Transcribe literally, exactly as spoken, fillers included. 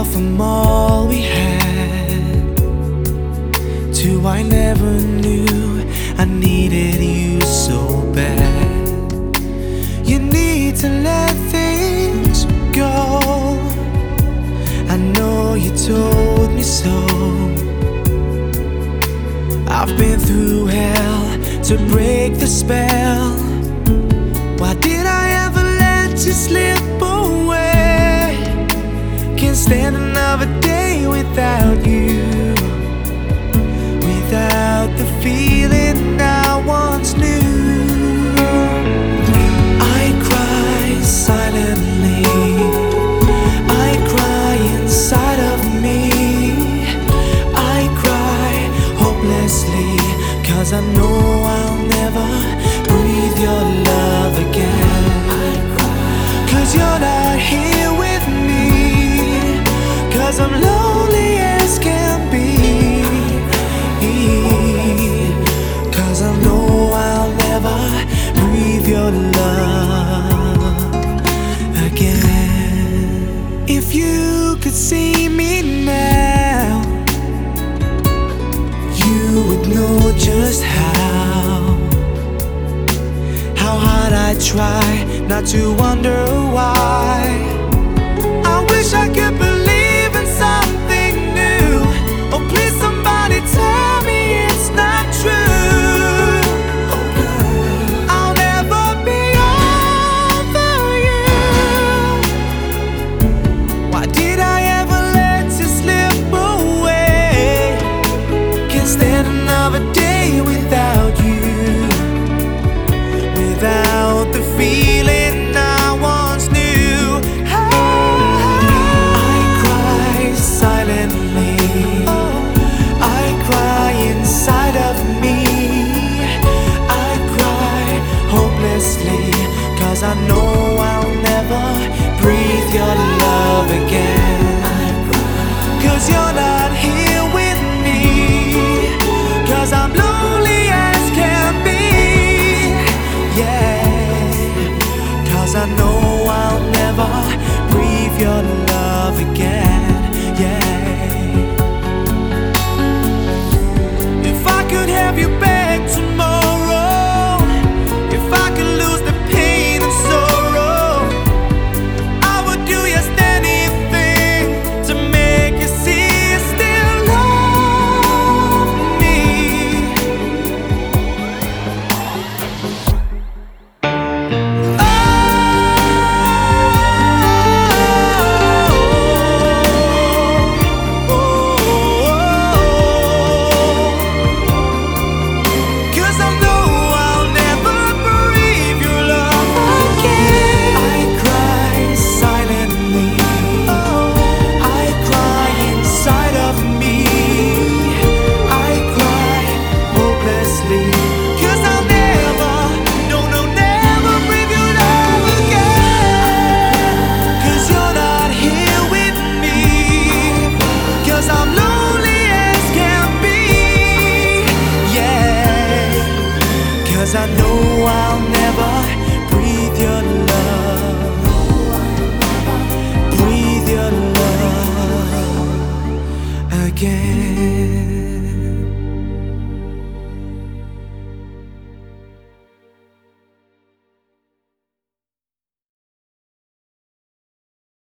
fell from all we had to I never knew I needed you so bad. You need to let things go. I know you told me so. I've been through hell to break the spell. Why did I ever let you slip away? Can't stand another day without you, without the feeling I once knew. I cry silently, I cry inside of me. I cry hopelessly, 'cause I know I'll never breathe your love again. 'Cause you're not here with me, 'cause I'm lonely as can be. 'Cause I know I'll never breathe your love again. If you could see me now, you would know just how How hard I try not to wonder why. I wish I could believe in something new. Oh please somebody tell me it's not true. I'll never be over you. Why did I ever let you slip away? Can't stand another day without you, without the feeling I once knew. I cry silently, I cry inside of me. I cry hopelessly, 'cause I know I'll never breathe your love again. 'Cause you're not here with me, 'cause I'm lonely as can be. Yeah, 'cause I know I'll never breathe your love again. Yeah. If I could have you back tomorrow, if I could lose the pain and sorrow, I would do just anything to make you see you still love me. I know I'll never breathe your love, breathe your love again.